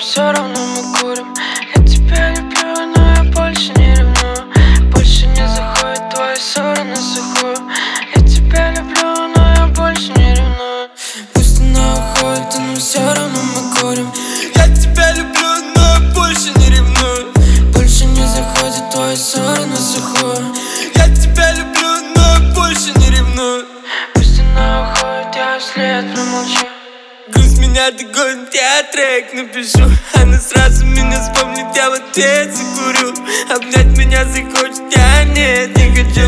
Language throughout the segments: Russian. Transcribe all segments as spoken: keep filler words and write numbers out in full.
все равно мы курим. Я тебя люблю, но я больше не ревную. Больше не заходят твои ссоры на сухую. Я тебя люблю, но я больше не ревную. Пусть она уходит, но все равно мы курим. Я тебя люблю, но я больше не ревную. Больше не заходят твои ссоры на сухую. Я тебя люблю, но я больше не ревную. Пусть она уходит, я вслед промолчу. Грусть меня догонит, я трек напишу. Она сразу меня вспомнит, я в ответ закурю. Обнять меня захочет, я нет, не хочу.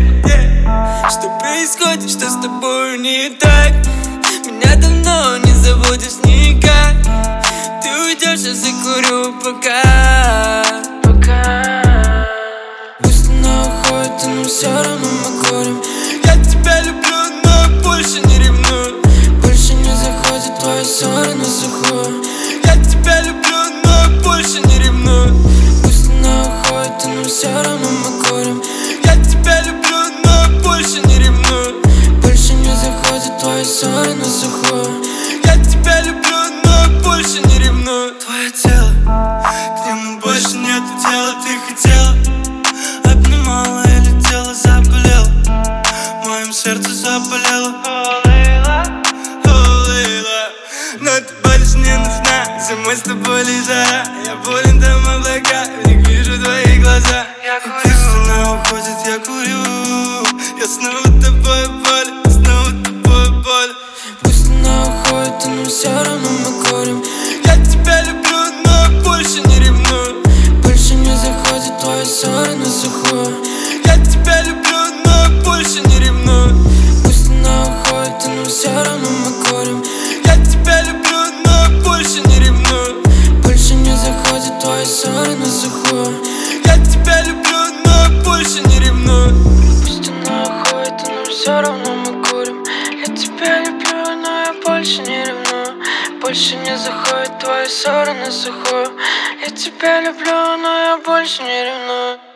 Что происходит, что с тобой не так? Меня давно не заводишь никак. Ты уйдешь, я закурю пока. Пока. Пусть она уходит, но все равно мы курим. Я тебя люблю, но я больше не ревную. Больше не заходят твои ссоры на сухую. Я тебя люблю, но я больше не ревную. Пусть она уходит, но все равно мы курим. Я тебя люблю, но я больше не ревную. Больше не заходят твои ссоры на сухую. Я тебя люблю, но я больше не ревную. Твое тело, к нему больше нету дела. Ты хотела, обнимала и летела, заболела. В моем сердце заболело. О, Лейла, о, Лейла. Но ты больше не нужна. Зимой с тобой лежа. Я болен там облака, в них вижу твои глаза. Я И пусть она уходит, я курю. Я снова тобой болен, снова тобой болен. Пусть она уходит, но все равно мы курим. Я тебя люблю, но я больше не ревную. Больше не заходят твои ссоры на сухую. Я тебя люблю, но я больше не ревную. Пусть она уходит, но все равно мы курим. Я тебя люблю, но я больше не ревную. Больше не заходят твои ссоры на сухую. Я тебя люблю, но я больше не ревную. Пусть она уходит, но все равно мы курим. Я тебя люблю, но я больше не ревную. Больше не заходят твои ссоры на сухую. Я тебя люблю, но я больше не ревную.